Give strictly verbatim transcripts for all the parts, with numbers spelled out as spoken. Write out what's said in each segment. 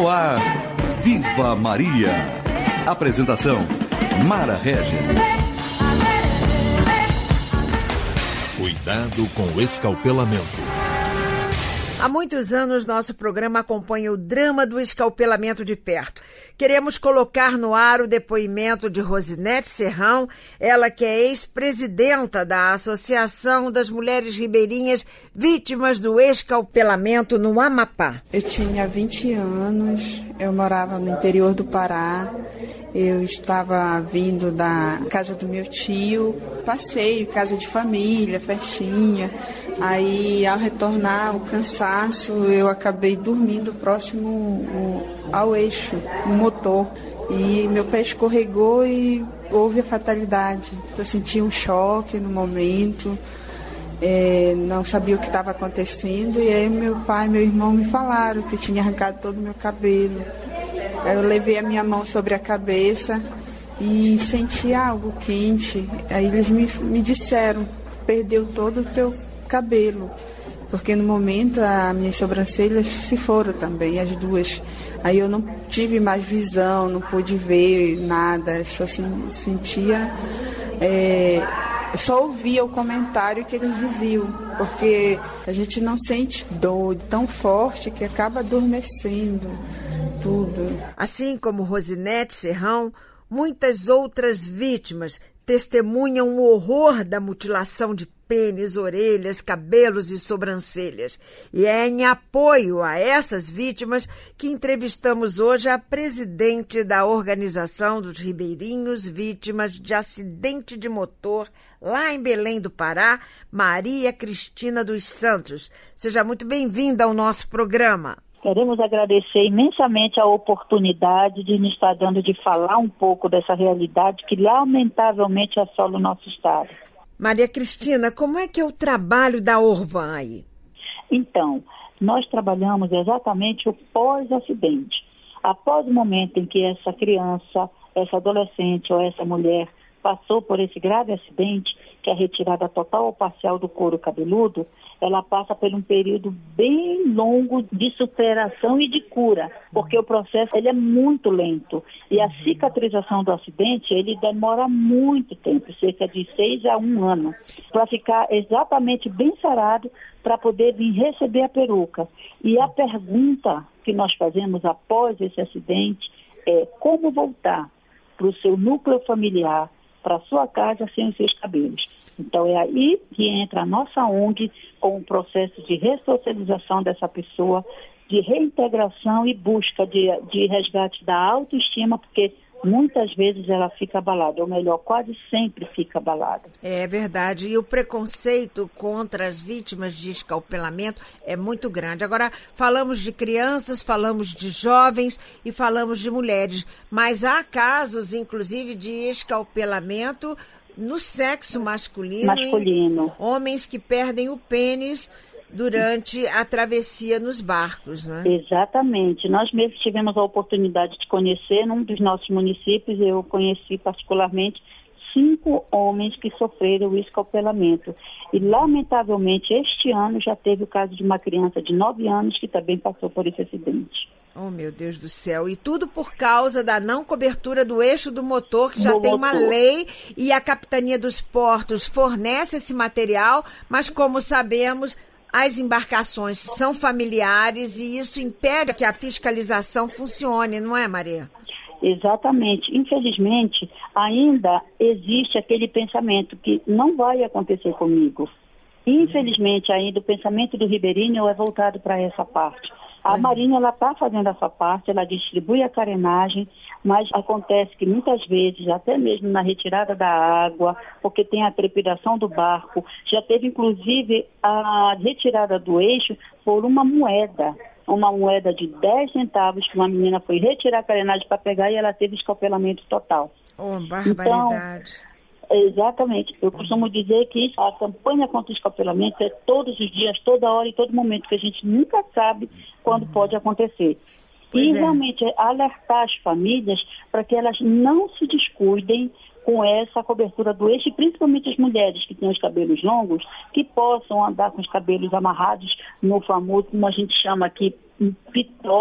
No ar, Viva Maria. Apresentação, Mara Régia. Cuidado com o escalpelamento. Há muitos anos, nosso programa acompanha o drama do escalpelamento de perto. Queremos colocar no ar o depoimento de Rosinete Serrão, ela que é ex-presidenta da Associação das Mulheres Ribeirinhas Vítimas do Escalpelamento no Amapá. Eu tinha vinte anos, eu morava no interior do Pará, eu estava vindo da casa do meu tio, passeio, casa de família, festinha. Aí, ao retornar, o cansaço, eu acabei dormindo próximo ao eixo, no motor. E meu pé escorregou e houve a fatalidade. Eu senti um choque no momento, é, não sabia o que estava acontecendo. E aí meu pai e meu irmão me falaram que tinha arrancado todo o meu cabelo. Eu levei a minha mão sobre a cabeça e senti algo quente. Aí eles me, me disseram, perdeu todo o teu cabelo, porque no momento as minhas sobrancelhas se foram também, as duas. Aí eu não tive mais visão, não pude ver nada, só sentia, é, só ouvia o comentário que eles diziam, porque a gente não sente dor tão forte que acaba adormecendo tudo. Assim como Rosinete Serrão, muitas outras vítimas testemunham o horror da mutilação de pênis, orelhas, cabelos e sobrancelhas. E é em apoio a essas vítimas que entrevistamos hoje a presidente da Organização dos Ribeirinhos Vítimas de Acidente de Motor, lá em Belém do Pará, Maria Cristina dos Santos. Seja muito bem-vinda ao nosso programa. Queremos agradecer imensamente a oportunidade de nos estar dando de falar um pouco dessa realidade que lamentavelmente assola o nosso estado. Maria Cristina, como é que é o trabalho da Orvan aí? Então, nós trabalhamos exatamente o pós-acidente. Após o momento em que essa criança, essa adolescente ou essa mulher passou por esse grave acidente, que é a retirada total ou parcial do couro cabeludo, ela passa por um período bem longo de superação e de cura, porque o processo ele é muito lento. E a cicatrização do acidente, ele demora muito tempo, cerca de seis a um ano, para ficar exatamente bem sarado, para poder vir receber a peruca. E a pergunta que nós fazemos após esse acidente é como voltar para o seu núcleo familiar, para a sua casa sem os seus cabelos. Então é aí que entra a nossa O N G com o processo de ressocialização dessa pessoa, de reintegração e busca de, de resgate da autoestima, porque muitas vezes ela fica abalada, ou melhor, quase sempre fica abalada. É verdade, e o preconceito contra as vítimas de escalpelamento é muito grande. Agora, falamos de crianças, falamos de jovens e falamos de mulheres, mas há casos, inclusive, de escalpelamento no sexo masculino, masculino. Homens que perdem o pênis durante a travessia nos barcos, né? Exatamente. Nós mesmos tivemos a oportunidade de conhecer, num dos nossos municípios, eu conheci particularmente cinco homens que sofreram o escalpelamento. E, lamentavelmente, este ano já teve o caso de uma criança de nove anos que também passou por esse acidente. Oh, meu Deus do céu. E tudo por causa da não cobertura do eixo do motor, que já do tem motor. uma lei, e a Capitania dos Portos fornece esse material, mas, como sabemos, as embarcações são familiares e isso impede que a fiscalização funcione, não é, Maria? Exatamente. Infelizmente, ainda existe aquele pensamento que não vai acontecer comigo. Infelizmente, ainda o pensamento do ribeirinho é voltado para essa parte. A Marinha, ela está fazendo essa parte, ela distribui a carenagem, mas acontece que muitas vezes, até mesmo na retirada da água, porque tem a trepidação do barco, já teve inclusive a retirada do eixo por uma moeda, uma moeda de dez centavos, que uma menina foi retirar a carenagem para pegar e ela teve escalpelamento total. Oh, barbaridade. Então, exatamente. Eu costumo dizer que a campanha contra o escalpelamento é todos os dias, toda hora e todo momento, que a gente nunca sabe quando pode acontecer. Pois e é. realmente é alertar as famílias para que elas não se descuidem com essa cobertura do eixo, e principalmente as mulheres que têm os cabelos longos, que possam andar com os cabelos amarrados no famoso, como a gente chama aqui, um pitó,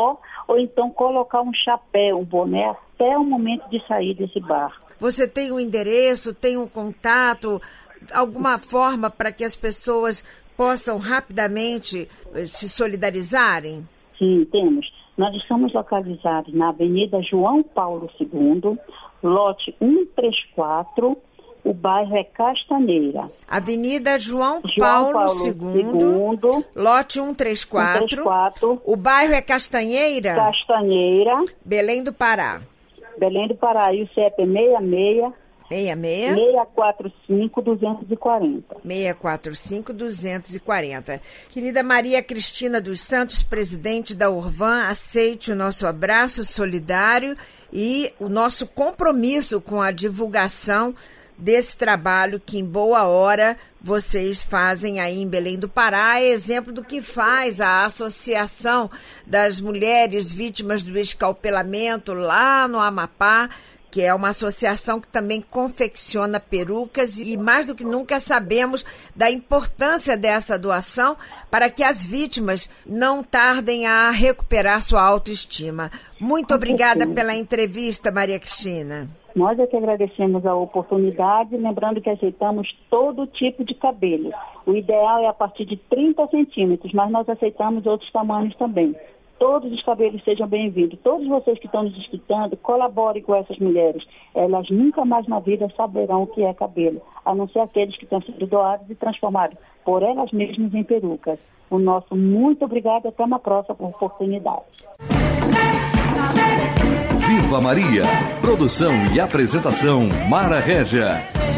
ou então colocar um chapéu, um boné até o momento de sair desse bar. Você tem um endereço, tem um contato, alguma forma para que as pessoas possam rapidamente se solidarizarem? Sim, temos. Nós estamos localizados na Avenida João Paulo segundo, lote cento e trinta e quatro, o bairro é Castanheira. Avenida João, João Paulo, Paulo segundo, lote cento e trinta e quatro, cento e trinta e quatro, o bairro é Castanheira? Castanheira, Belém do Pará. Belém do Pará, e o C E P é seis seis seis seis? seis quatro cinco, dois quatro zero. seis quatro cinco, dois quatro zero. Querida Maria Cristina dos Santos, presidente da Urvan, aceite o nosso abraço solidário e o nosso compromisso com a divulgação desse trabalho que, em boa hora, vocês fazem aí em Belém do Pará, é exemplo do que faz a Associação das Mulheres Vítimas do Escalpelamento lá no Amapá, que é uma associação que também confecciona perucas, e mais do que nunca sabemos da importância dessa doação para que as vítimas não tardem a recuperar sua autoestima. Muito obrigada pela entrevista, Maria Cristina. Nós é que agradecemos a oportunidade, lembrando que aceitamos todo tipo de cabelo. O ideal é a partir de trinta centímetros, mas nós aceitamos outros tamanhos também. Todos os cabelos sejam bem-vindos. Todos vocês que estão nos escutando, colaborem com essas mulheres. Elas nunca mais na vida saberão o que é cabelo, a não ser aqueles que estão sendo doados e transformados por elas mesmas em perucas. O nosso muito obrigado e até uma próxima oportunidade. Viva Maria! Produção e apresentação Mara Régia.